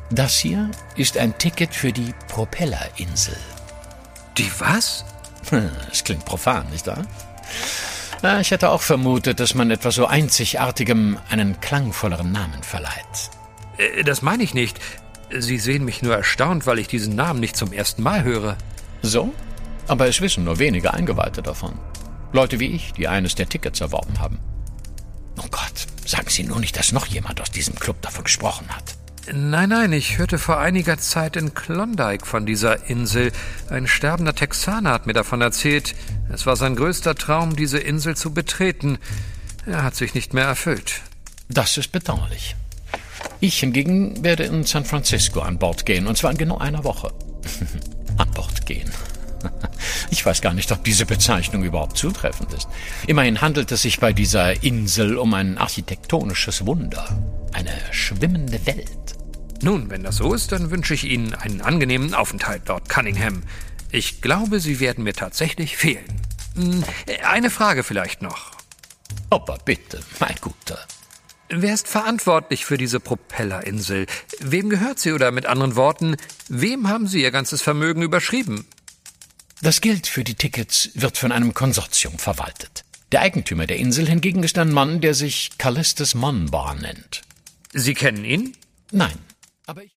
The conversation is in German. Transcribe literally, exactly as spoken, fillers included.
Das hier ist ein Ticket für die Propellerinsel. Die was? Es klingt profan, nicht wahr? Ja, ich hätte auch vermutet, dass man etwas so Einzigartigem einen klangvolleren Namen verleiht. Äh, das meine ich nicht. Sie sehen mich nur erstaunt, weil ich diesen Namen nicht zum ersten Mal höre. So? Aber es wissen nur wenige Eingeweihte davon. Leute wie ich, die eines der Tickets erworben haben. Oh Gott, sagen Sie nur nicht, dass noch jemand aus diesem Club davon gesprochen hat. Nein, nein, ich hörte vor einiger Zeit in Klondike von dieser Insel. Ein sterbender Texaner hat mir davon erzählt. Es war sein größter Traum, diese Insel zu betreten. Er hat sich nicht mehr erfüllt. Das ist bedauerlich. Ich hingegen werde in San Francisco an Bord gehen, und zwar in genau einer Woche. An Bord gehen. Ich weiß gar nicht, ob diese Bezeichnung überhaupt zutreffend ist. Immerhin handelt es sich bei dieser Insel um ein architektonisches Wunder. Eine schwimmende Welt. Nun, wenn das so ist, dann wünsche ich Ihnen einen angenehmen Aufenthalt, Lord Cunningham. Ich glaube, Sie werden mir tatsächlich fehlen. Eine Frage vielleicht noch. Aber bitte, mein Guter. Wer ist verantwortlich für diese Propellerinsel? Wem gehört sie, oder mit anderen Worten, wem haben Sie Ihr ganzes Vermögen überschrieben? Das Geld für die Tickets wird von einem Konsortium verwaltet. Der Eigentümer der Insel hingegen ist ein Mann, der sich Callistus Monbar nennt. Sie kennen ihn? Nein, aber ich...